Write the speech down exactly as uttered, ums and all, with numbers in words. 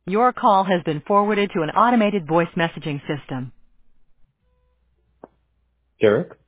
Your call has been forwarded to an automated voice messaging system. Derek?